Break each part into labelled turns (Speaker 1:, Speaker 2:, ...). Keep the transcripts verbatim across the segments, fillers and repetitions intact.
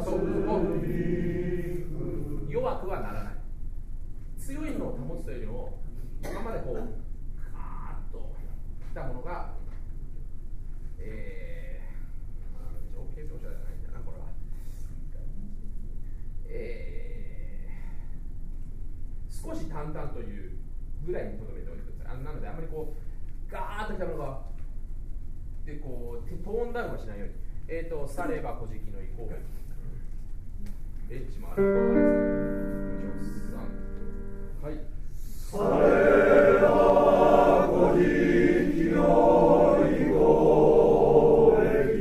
Speaker 1: そう弱くはならない。強いのを保つというよりも今までこうカーッときたものが、えーまあ、情景描写じゃないんだなこれは、えー、少し淡々というぐらいにとどめておいてください。あのなのであんまりこうガーッときたものがでこうトーンダウンはしないように、えーとされば古事記の以降ベンチもあるさんはい
Speaker 2: されば古事記の以降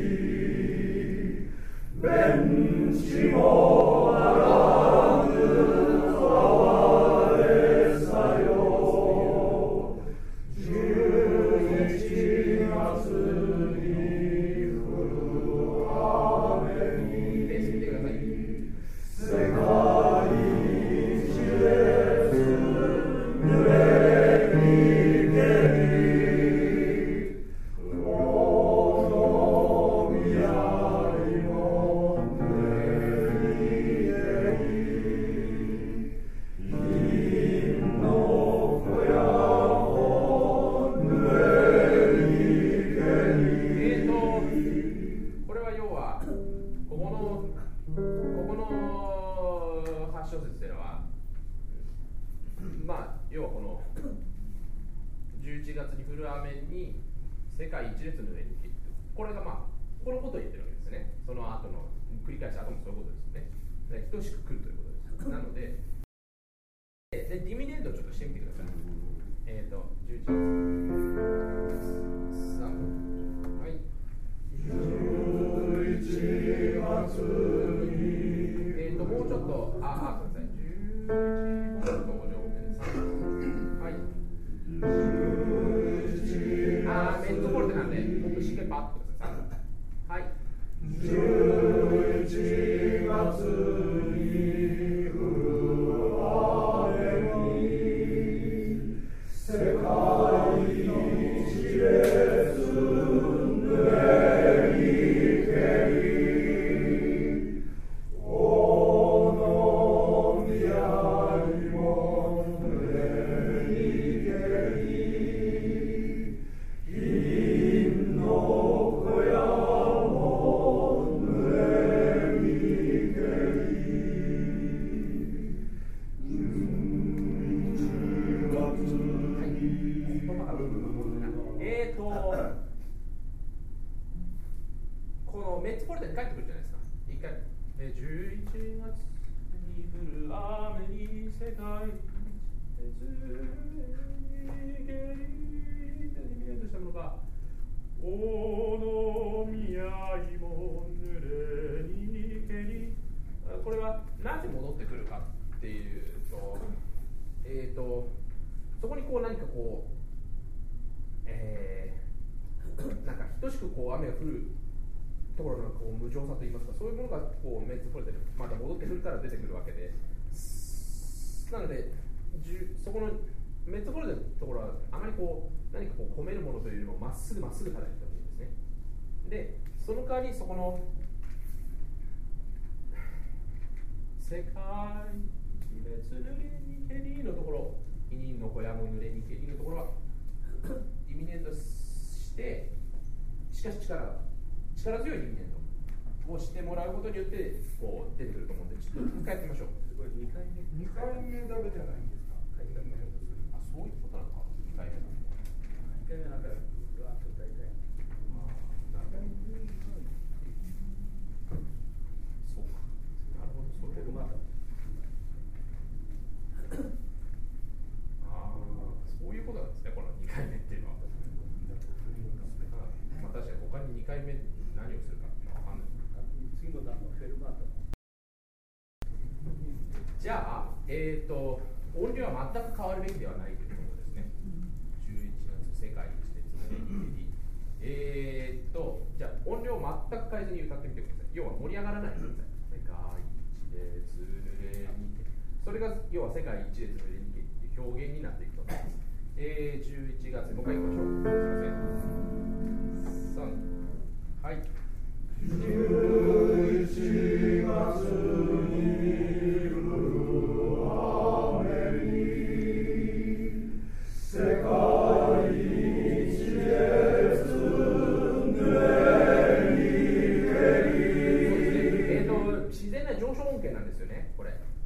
Speaker 2: ベンチもあらぬ哀れさよじゅういちがつに降る雨に世界一列濡れにけりおのみやりも濡れにけり銀の小屋も濡れにけり。
Speaker 1: えーとこれは要はここのここのはち小節っていうのはまあ要はこのじゅういちがつに降る雨に世界一列濡れにけり、これがまあこのことを言ってるわけですね。その後の繰り返した後もそういうことですね。等しく来るということです。なのででディミネントをちょっとしてみてください。えっ、ー、とじゅういちがつさんはい
Speaker 2: じゅういちがつに
Speaker 1: えっ、ー、ともうちょっとああごめんなさいじゅういちがつ登場編さんはいあーメットフォルテなんでもっとしっかりパッとください。はい
Speaker 2: じゅういちがつに降る雨に世界一列濡れにけりおのみやりも濡れにけり銀の小屋も濡れにけりじゅういちがつに
Speaker 1: えーとこのメッツフォルテに帰ってくるじゃないですか。一回えじゅういちがつに降る雨に世界一列にけりでイメージしたものがおのみやいも濡れにけり、これはなぜ戻ってくるかっていうとえーとそこにこう何かこうえー、なんか等しくこう雨が降るところのこう無常さといいますか、そういうものがこうメッツフォルテでまた戻ってくるから出てくるわけで、なのでじゅそこのメッツフォルテのところはあまりこう何かこう込めるものというよりもまっすぐまっすぐ叩いてほしいんですね。でその代わりそこの世界一列濡れにけりのところ、委任の小屋も濡れにけりのところはイミネントしてしかし力力強いイミネントをしてもらうことによってこう出てくると思うんで、ちょっと一回やってみましょう。
Speaker 3: すごいにかいめにかいめだけじゃないんですか。書いてあるの
Speaker 1: あ、そういうことなのか。にかいめなんで
Speaker 3: にかいめなんかうわっと大体
Speaker 1: そうか、なるほど、そういうことか。ああ、そういうことなんですね、このにかいめっていうのは。まあ、確かに他ににかいめ何をするかっていうのは分かんない。
Speaker 3: 次の段のフェルマータの
Speaker 1: じゃあ、えーと、音量は全く変わるべきではないということですね。じゅういちがつ世界一列濡れにけり。えーと、じゃあ音量を全く変えずに歌ってみてください。要は盛り上がらないでください。世界一列濡れにけり。それが要は世界一列濡れにけりっていう表現になっていくと思います。えー、じゅういちがつ、もう一回いきましょう。すいません。さん、はい。
Speaker 2: じゅういちがつ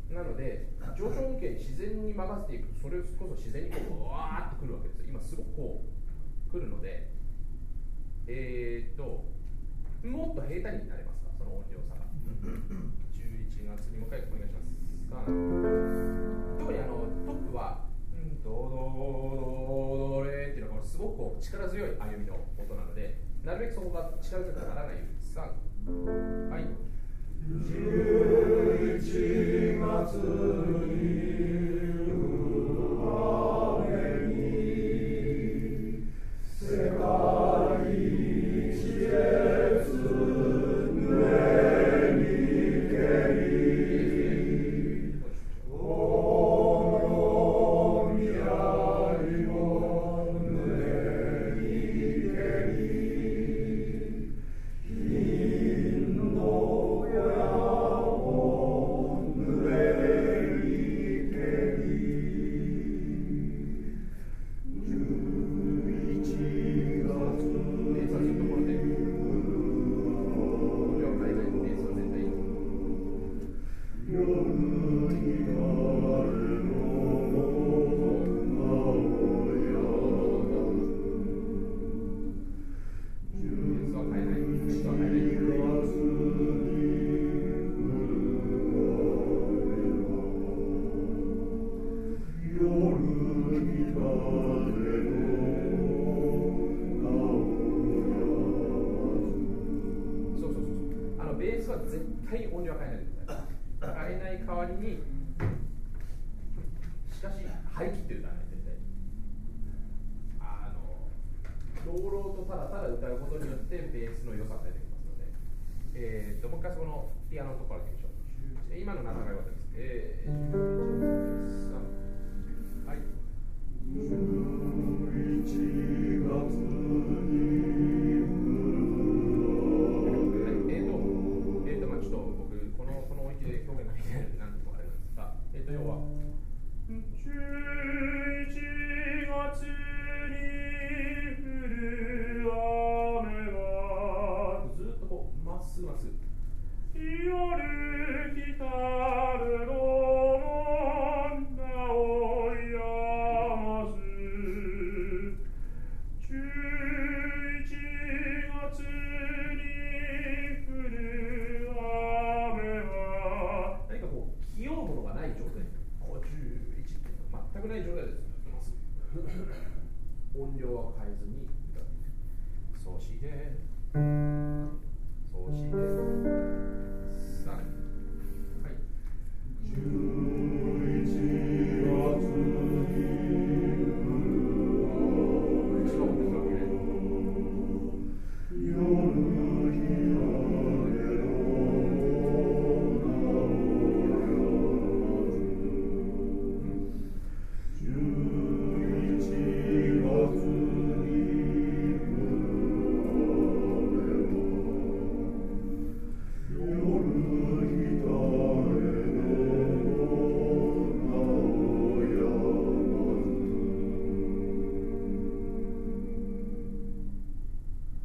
Speaker 1: なので上昇音形に自然に任せていくとそれこそ自然にこううわーっとくるわけですよ。今すごくこうくるので、えー、っともっと平坦になれますか、その音量差が。じゅういちがつにもう一回お願いします。特にあのトップはうんドドドドレっていうのがすごくこう力強い歩みの音なので、なるべくそこが力強くならないように。さんはい。
Speaker 2: じゅういちがつに雨に世界一列濡れにけりおの未来も濡れにけり金の
Speaker 1: 音量は変えずに歌っていく。そしてそして